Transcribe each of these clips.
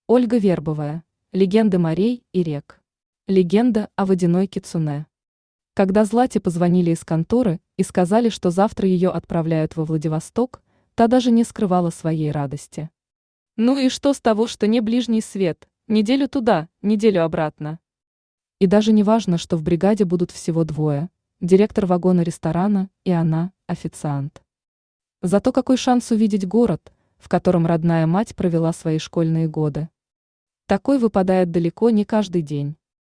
Ольга Вербовая. Легенды морей и рек. Легенда о водяной кицуне. Когда Злате позвонили из конторы и сказали, что завтра ее отправляют во Владивосток, та даже не скрывала своей радости. Ну и что с того, что не ближний свет, неделю туда, неделю обратно. И даже не важно, что в бригаде будут всего двое – директор вагона ресторана и она, официант. Зато какой шанс увидеть город, в котором родная мать провела свои школьные годы. Такой выпадает далеко не каждый день.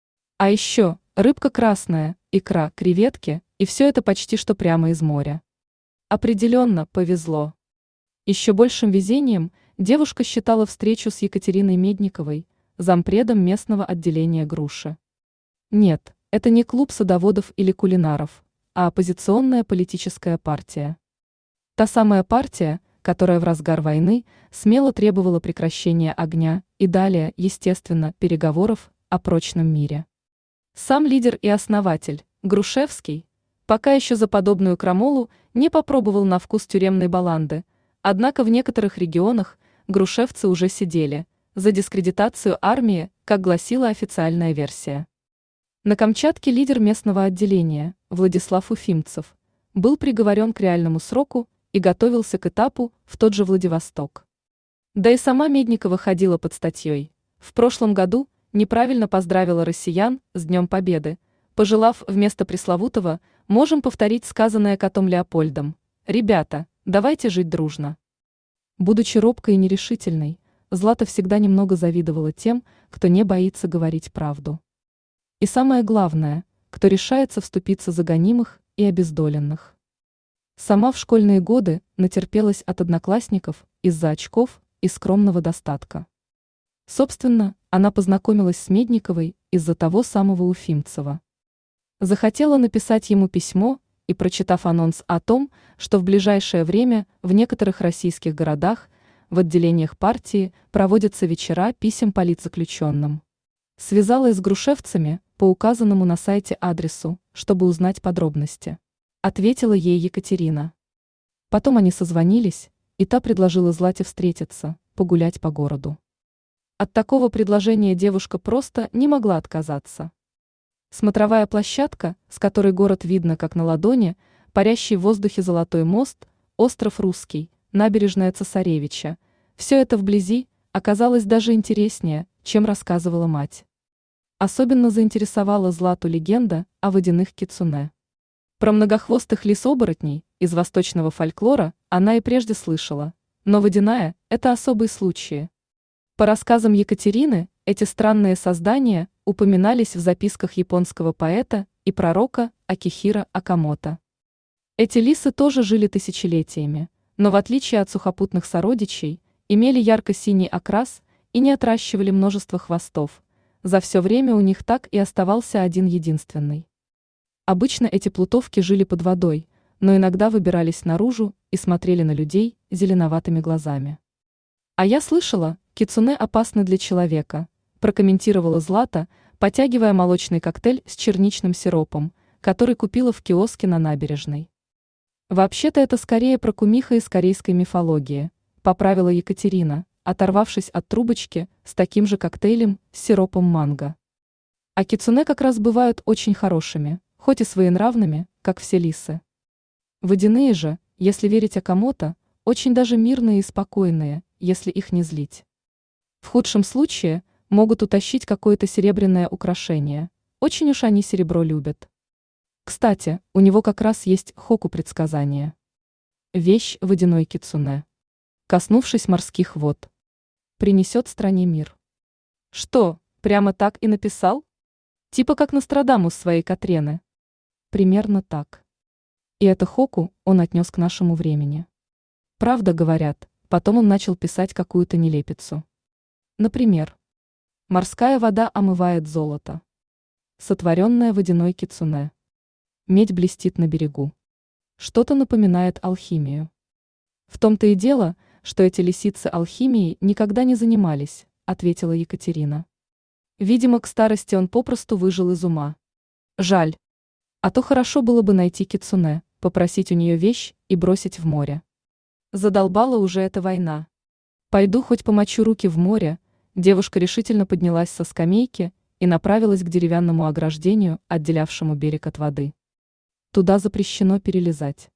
А еще рыбка красная, икра, креветки, и все это почти что прямо из моря. Определенно повезло. Еще большим везением девушка считала встречу с Екатериной Медниковой, зампредом местного отделения «Груши». Нет, это не клуб садоводов или кулинаров, а оппозиционная политическая партия. Та самая партия, которая в разгар войны смело требовала прекращения огня и далее, естественно, переговоров о прочном мире. Сам лидер и основатель, Грушевский, пока еще за подобную крамолу не попробовал на вкус тюремной баланды, однако в некоторых регионах грушевцы уже сидели за дискредитацию армии, как гласила официальная версия. На Камчатке лидер местного отделения, Владислав Уфимцев, был приговорен к реальному сроку и готовился к этапу в тот же Владивосток. Да и сама Медникова ходила под статьей. В прошлом году неправильно поздравила россиян с Днем Победы, пожелав вместо пресловутого «можем повторить сказанное котом Леопольдом: ребята, давайте жить дружно». Будучи робкой и нерешительной, Злата всегда немного завидовала тем, кто не боится говорить правду. И самое главное, кто решается вступиться за гонимых и обездоленных. Сама в школьные годы натерпелась от одноклассников из-за очков и скромного достатка. Собственно, она познакомилась с Медниковой из-за того самого Уфимцева. Захотела написать ему письмо и, прочитав анонс о том, что в ближайшее время в некоторых российских городах в отделениях партии проводятся вечера писем политзаключенным, связалась с грушевцами по указанному на сайте адресу, чтобы узнать подробности. Ответила ей Екатерина. Потом они созвонились, и та предложила Злате встретиться, погулять по городу. От такого предложения девушка просто не могла отказаться. Смотровая площадка, с которой город видно как на ладони, парящий в воздухе Золотой мост, остров Русский, набережная Цесаревича – все это вблизи оказалось даже интереснее, чем рассказывала мать. Особенно заинтересовала Злату легенда о водяных кицуне. Про многохвостых лис-оборотней из восточного фольклора она и прежде слышала, но водяная – это особые случаи. По рассказам Екатерины, эти странные создания упоминались в записках японского поэта и пророка Акихиро Акамото. Эти лисы тоже жили тысячелетиями, но в отличие от сухопутных сородичей, имели ярко-синий окрас и не отращивали множество хвостов. За все время у них так и оставался один единственный. Обычно эти плутовки жили под водой, но иногда выбирались наружу и смотрели на людей зеленоватыми глазами. А я слышала, кицуне опасны для человека, прокомментировала Злата, потягивая молочный коктейль с черничным сиропом, который купила в киоске на набережной. Вообще-то это скорее про кумиха из корейской мифологии, поправила Екатерина, оторвавшись от трубочки с таким же коктейлем с сиропом манго. А кицуне как раз бывают очень хорошими, хоть и своенравными, как все лисы. Водяные же, если верить Акамото, очень даже мирные и спокойные, если их не злить. В худшем случае могут утащить какое-то серебряное украшение, очень уж они серебро любят. Кстати, у него как раз есть хоку предсказания. Вещь водяной кицуне, коснувшись морских вод, принесет стране мир. Что, прямо так и написал? Типа как Нострадамус своей Катрены. Примерно так. И это хоку он отнес к нашему времени. Правда, говорят, потом он начал писать какую-то нелепицу. Например, морская вода омывает золото, сотворенное водяной кицуне. Медь блестит на берегу. Что-то напоминает алхимию. В том-то и дело, что эти лисицы алхимией никогда не занимались, ответила Екатерина. Видимо, к старости он попросту выжил из ума. Жаль. А то хорошо было бы найти кицуне, попросить у нее вещь и бросить в море. Задолбала уже эта война. Пойду хоть помочу руки в море, Девушка решительно поднялась со скамейки и направилась к деревянному ограждению, отделявшему берег от воды. Туда запрещено перелезать.